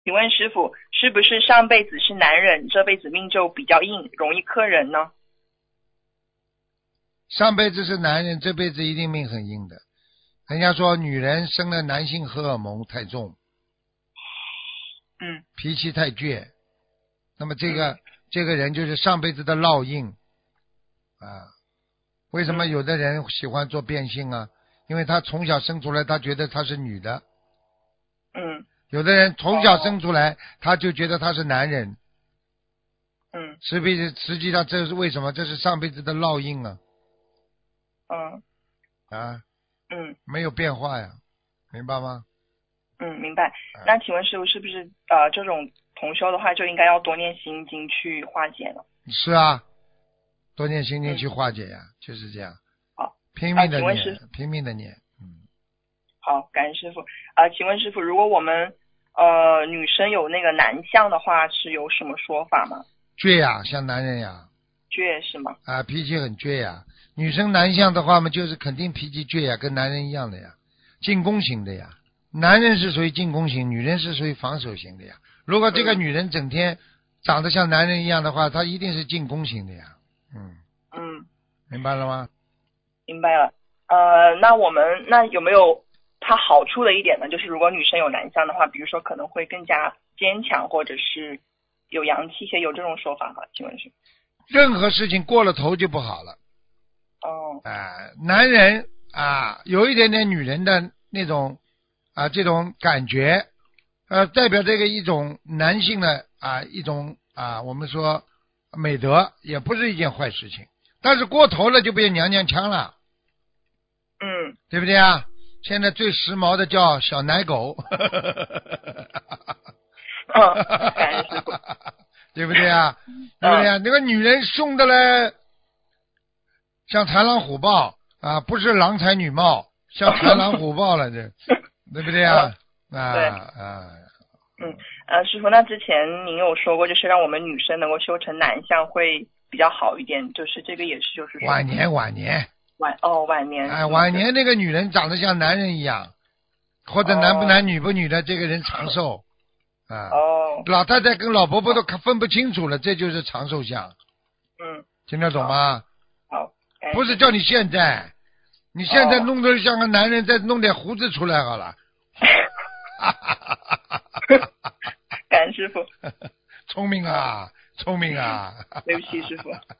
请问师傅，是不是上辈子是男人，这辈子命就比较硬，容易克人呢？ 上辈子是男人，这辈子一定命很硬的。人家说女人生了男性荷尔蒙太重，脾气太倔，那么这个人就是上辈子的烙印啊。为什么有的人喜欢做变性啊？因为他从小生出来，他觉得他是女的。有的人从小生出来，他就觉得他是男人。实际上这是为什么？这是上辈子的烙印啊。没有变化呀，明白吗？ 明白。那请问师傅，是不是这种同修的话，就应该要多念心经去化解呢？ 是啊，多念心经去化解呀，就是这样。 好， 拼命的念，拼命的念。 好，感恩师傅。请问师傅，如果我们女生有那个男相的话，是有什么说法吗？ 倔呀，像男人呀。 倔是吗？ 脾气很倔呀。女生男相的话嘛，就是肯定脾气倔呀，跟男人一样的呀，进攻型的呀。男人是属于进攻型，女人是属于防守型的呀。如果这个女人整天长得像男人一样的话，她一定是进攻型的呀。明白了吗？ 明白了。那有没有它好处的一点呢？就是如果女生有男相的话，比如说可能会更加坚强，或者是有阳气些，有这种说法吗？请问是？ 任何事情过了头就不好了。男人有一点点女人的那种这种感觉，代表这个一种男性的一种我们说美德，也不是一件坏事情。但是过头了就变娘娘腔了。对不对啊？现在最时髦的叫小奶狗。 感恩师傅。 对不对啊？对不对啊？那个女人凶的嘞，像豺狼虎豹不是郎才女貌，像豺狼虎豹了，这对不对啊？ 师傅，那之前您有说过，就是让我们女生能够修成男相会比较好一点，就是这个也是就是晚年。 晚年。 晚年那个女人长得像男人一样，或者男不男女不女的，这个人长寿。老太太跟老婆婆都分不清楚了，这就是长寿相。听得懂吗？ 好。 不是叫你现在，你现在弄得像个男人，再弄点胡子出来好了。 感恩师傅。 聪明啊，聪明啊。 对不起师傅。